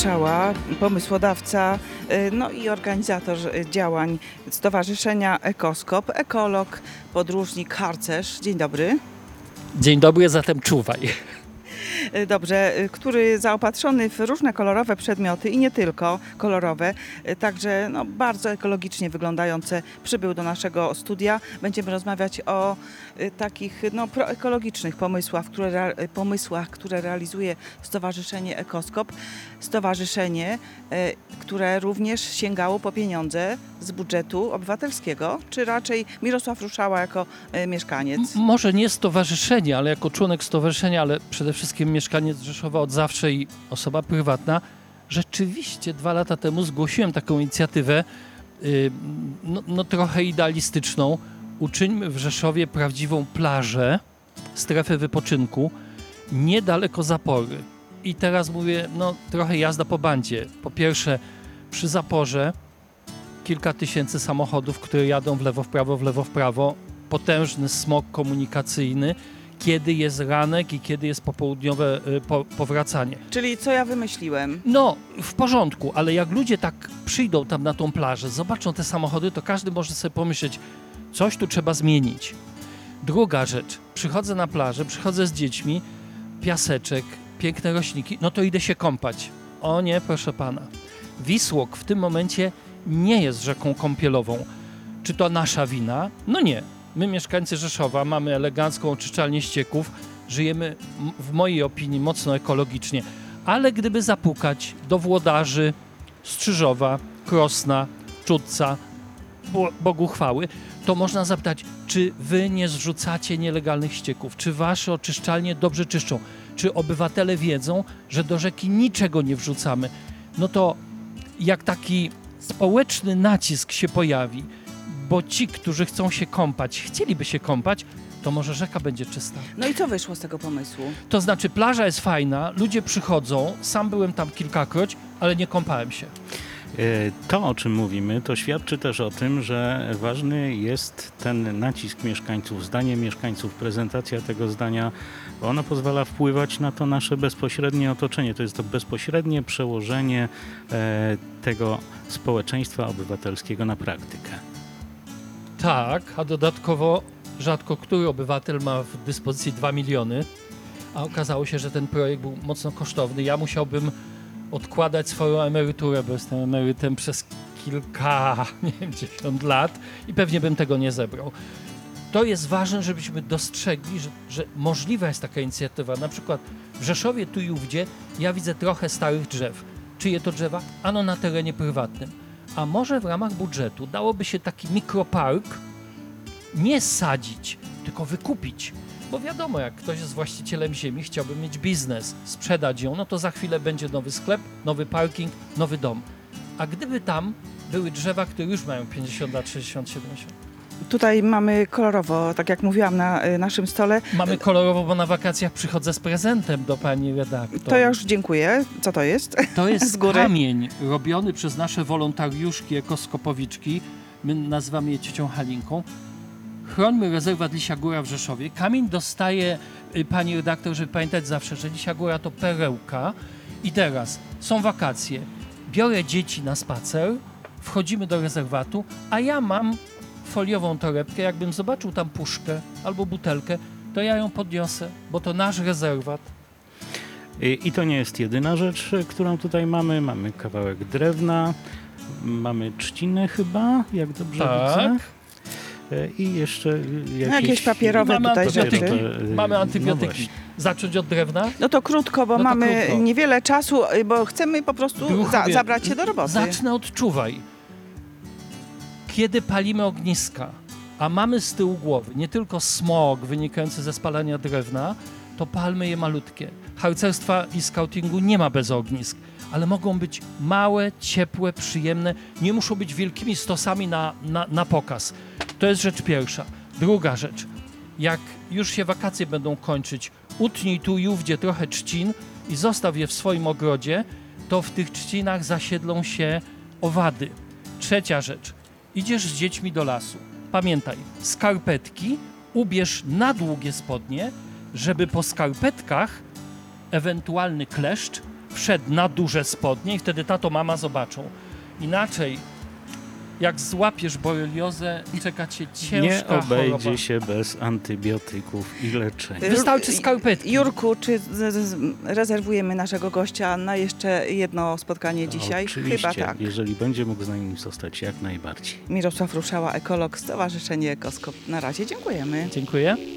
Czała, pomysłodawca, no i organizator działań Stowarzyszenia Ekoskop, ekolog, podróżnik, harcerz. Dzień dobry. Dzień dobry, zatem czuwaj. Dobrze, który zaopatrzony w różne kolorowe przedmioty i nie tylko kolorowe, także bardzo ekologicznie wyglądające, przybył do naszego studia. Będziemy rozmawiać o takich proekologicznych pomysłach, które realizuje Stowarzyszenie Ekoskop. Stowarzyszenie, które również sięgało po pieniądze z budżetu obywatelskiego, czy raczej Mirosław Ruszała jako mieszkaniec? Może nie stowarzyszenie, ale jako członek stowarzyszenia, ale przede wszystkim mieszkaniec Rzeszowa od zawsze i osoba prywatna. Rzeczywiście 2 lata temu zgłosiłem taką inicjatywę, trochę idealistyczną. Uczyńmy w Rzeszowie prawdziwą plażę, strefę wypoczynku, niedaleko zapory. I teraz mówię, trochę jazda po bandzie. Po pierwsze, przy zaporze kilka tysięcy samochodów, które jadą w lewo, w prawo, potężny smog komunikacyjny, kiedy jest ranek i kiedy jest popołudniowe powracanie. Czyli co ja wymyśliłem? W porządku, ale jak ludzie tak przyjdą tam na tą plażę, zobaczą te samochody, to każdy może sobie pomyśleć, coś tu trzeba zmienić. Druga rzecz, przychodzę na plażę, przychodzę z dziećmi, piaseczek, piękne roślinki, to idę się kąpać. O nie, proszę pana. Wisłok w tym momencie nie jest rzeką kąpielową. Czy to nasza wina? Nie. My, mieszkańcy Rzeszowa, mamy elegancką oczyszczalnię ścieków, żyjemy, w mojej opinii, mocno ekologicznie. Ale gdyby zapukać do włodarzy Strzyżowa, Krosna, Czudca, Bogu chwały, to można zapytać, czy wy nie zrzucacie nielegalnych ścieków? Czy wasze oczyszczalnie dobrze czyszczą? Czy obywatele wiedzą, że do rzeki niczego nie wrzucamy? To jak taki społeczny nacisk się pojawi, bo ci, którzy chcą się kąpać, chcieliby się kąpać, to może rzeka będzie czysta. I co wyszło z tego pomysłu? To znaczy, plaża jest fajna, ludzie przychodzą, sam byłem tam kilkakroć, ale nie kąpałem się. To, o czym mówimy, to świadczy też o tym, że ważny jest ten nacisk mieszkańców, zdanie mieszkańców, prezentacja tego zdania, bo ono pozwala wpływać na to nasze bezpośrednie otoczenie. To jest to bezpośrednie przełożenie tego społeczeństwa obywatelskiego na praktykę. Tak, a dodatkowo rzadko który obywatel ma w dyspozycji 2 miliony, a okazało się, że ten projekt był mocno kosztowny. Ja musiałbym odkładać swoją emeryturę, bo jestem emerytem przez kilkadziesiąt lat i pewnie bym tego nie zebrał. To jest ważne, żebyśmy dostrzegli, że możliwa jest taka inicjatywa. Na przykład w Rzeszowie, tu i ówdzie, ja widzę trochę starych drzew. Czyje to drzewa? Ano na terenie prywatnym. A może w ramach budżetu dałoby się taki mikropark nie sadzić, tylko wykupić. Bo wiadomo, jak ktoś jest właścicielem ziemi, chciałby mieć biznes, sprzedać ją, to za chwilę będzie nowy sklep, nowy parking, nowy dom. A gdyby tam były drzewa, które już mają 50 lat, 60, 70. Tutaj mamy kolorowo, tak jak mówiłam na naszym stole. Mamy kolorowo, bo na wakacjach przychodzę z prezentem do pani redaktor. To ja już dziękuję. Co to jest? To jest kamień robiony przez nasze wolontariuszki, ekoskopowiczki. My nazywamy je ciocią Halinką. Chrońmy rezerwat Lisia Góra w Rzeszowie. Kamień dostaje pani redaktor, żeby pamiętać zawsze, że Lisia Góra to perełka. I teraz są wakacje. Biorę dzieci na spacer, wchodzimy do rezerwatu, a ja mam foliową torebkę. Jakbym zobaczył tam puszkę albo butelkę, to ja ją podniosę, bo to nasz rezerwat. I to nie jest jedyna rzecz, którą tutaj mamy. Mamy kawałek drewna, mamy trzcinę chyba, jak dobrze widzę. I jeszcze jakieś papierowe tutaj rzeczy. Mamy antybiotyki. Zacząć od drewna? To krótko, bo mamy niewiele czasu, bo chcemy po prostu zabrać się do roboty. Zacznę od czuwaj. Kiedy palimy ogniska, a mamy z tyłu głowy nie tylko smog wynikający ze spalania drewna, to palmy je malutkie. Harcerstwa i skautingu nie ma bez ognisk, ale mogą być małe, ciepłe, przyjemne. Nie muszą być wielkimi stosami na pokaz. To jest rzecz pierwsza. Druga rzecz. Jak już się wakacje będą kończyć, utnij tu i ówdzie trochę trzcin i zostaw je w swoim ogrodzie, to w tych trzcinach zasiedlą się owady. Trzecia rzecz. Idziesz z dziećmi do lasu. Pamiętaj, skarpetki ubierz na długie spodnie, żeby po skarpetkach ewentualny kleszcz wszedł na duże spodnie i wtedy tato, mama zobaczą. Inaczej, jak złapiesz boreliozę, czeka cię ciężka Nie obejdzie choroba. się bez antybiotyków i leczenia. Wystarczy skarpetki. Jurku, czy rezerwujemy naszego gościa na jeszcze jedno spotkanie dzisiaj? Oczywiście, Chyba tak. jeżeli będzie mógł z nami zostać, jak najbardziej. Mirosław Ruszała, ekolog, Stowarzyszenie Ekoskop. Na razie dziękujemy. Dziękuję.